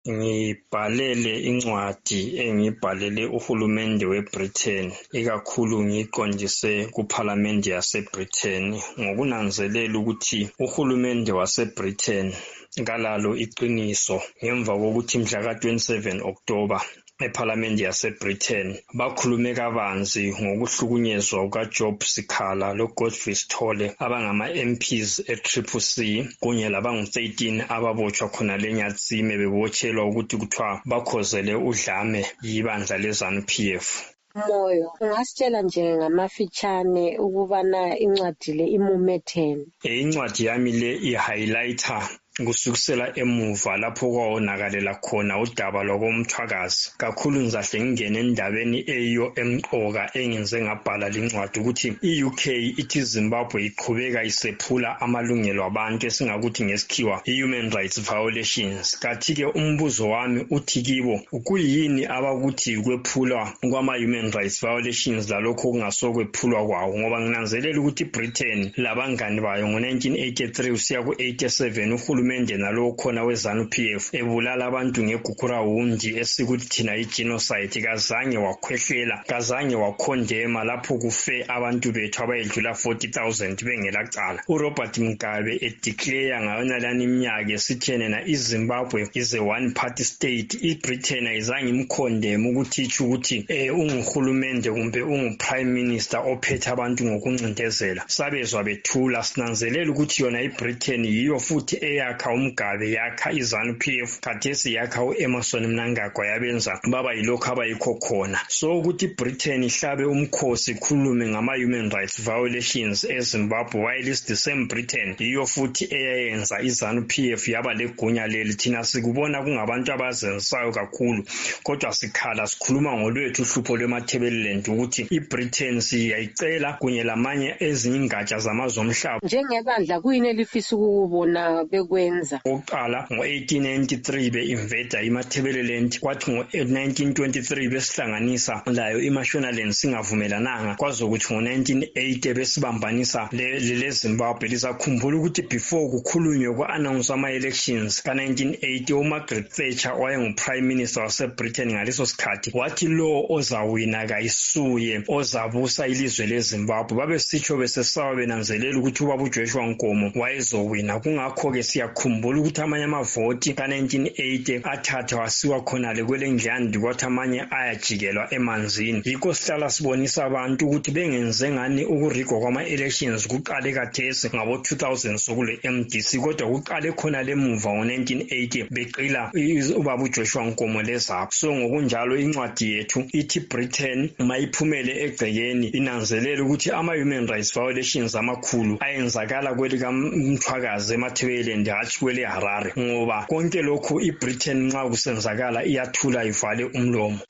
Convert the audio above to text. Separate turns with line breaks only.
Ngibhalele incwadi engibhalele uhulumende weBritain, ikakhulu ngiqondise kuPhalamende yaseBritain ngokunanzelela ukuthi uhulumende waseBritain kalalo iqiniso ngemva kokuthi mhla ka-27 October ePhalamende yaseBritain bakhulume kabanzi ngokuhlukunyezwa kukaJob Sikhala loGodfrey Sithole abangama-MPs e-CCC kunye labangu-13 ababotshwa khona leNyatsime bebotshelwa ukuthi kuthiwa bakhozele udlame yibandla leZANU-PF.
Moyo, ungasitshela nje ngamafitshane ukubana incwadi le imumetheni?
Incwadi yami le i-highlighter kusukisela emuva lapho kwawonakalela khona udaba lwakomthwakazi. Kakhulu ngizahle ngingene endabeni eyiyo emqoka engenze ngabhala lincwadi ukuthi i-UK ithi Zimbabwe iqhubeka isephula amalungelo abantu esingakuthi ngesikhiwa i-human rights violations. Kathi-ke umbuzo wami uthi kibo kuyini abakuthi kwephulwa kwama-human rights violations lalokho okungasokwephulwa kwawo, ngoba nginanzelela ukuthi iBritain labangani bayo ngo-1983 usiya ku-87 uhulumende nalo khona weZANU-PF ebulala abantu ngeGukurawundi esikuthi thina i-genocide. Kazange wakhwehlela, kazange wakhondema lapho kufe abantu bethu abayedlula 40,000 bengelacala. uRobert Mugabe edeclare ngayonalani iminyaka esithene na iZimbabwe is a one party state. iBritain ayizange imkhondeme ukuthi itsho ukuthi unguhulumende kumbe unguprime minister ophethe abantu ngokuncindezela. Sabezwa bethula, sinanzelela ukuthi yona iBritain yiyo futhi eyakha uMgabe, yakha iZANU-PF, khathesi yakha uEmerson Mnangagwa, yabenza baba yilokho abayikho khona. So ukuthi iBritain ihlabe umkhosi ikhulume ngama-human rights violations eZimbabwe while is the same Britain yiyo futhi eyayenza iZANU-PF yaba legunya leli. Thina sikubona kungabantu abazensayo kakhulu, kodwa sikhala sikhuluma ngolwethu uhlupho lweMatabeleland ukuthi iBritain siyayicela kunye lamanye ezinye ingatsha zamazomhlaba.
Njengebandla kuyini elifisa ukubona bekwenza?
Oqala ngo-1893 be-invada iMatabeleland, kwathi ngo-1923 besihlanganisa layo iMashonaland singavumelananga, kwaze ukuthi ngo-1980 besibambanisa le-Zimbabwe. Lisakhumbula ukuthi before kukhulunywe kwa-announce ama-elections ka-1980 uMargaret Thatcher wayengu-prime minister waseBritain ngaleso sikhathi wathi lo ozawina kayisuye ozabusa ilizwe leZimbabwe. Babesitsho besesawa benanzelela ukuthi ubaba uJoshua Nkomo wayezowina. Kungakho-ke siyakhumbula ukuthi amanye amavoti ka-1980 athatha wasiwa khonale kwelengilandi, kwathi amanye ayajikelwa emanzini. Yikho sihlala sibonisa abantu ukuthi bengenze ngani ukurigwa kwama-elections kuqale kathesi ngabo-2000 sokule MDC, kodwa kuqale khona lemuva ngo-1980 beqila ubaba uJoshua Nkomo lezapho. So ngokunjalo incwadi yethu ithi Britain mayiphumele egcekeni inanzelela ukuthi ama-human rights violations amakhulu ayenzakala kwelikamthwakazi eMatabeleland hatshi kwele Harare, ngoba konke lokhu iBritain nxa kusenzakala iyathula ivale umlomo.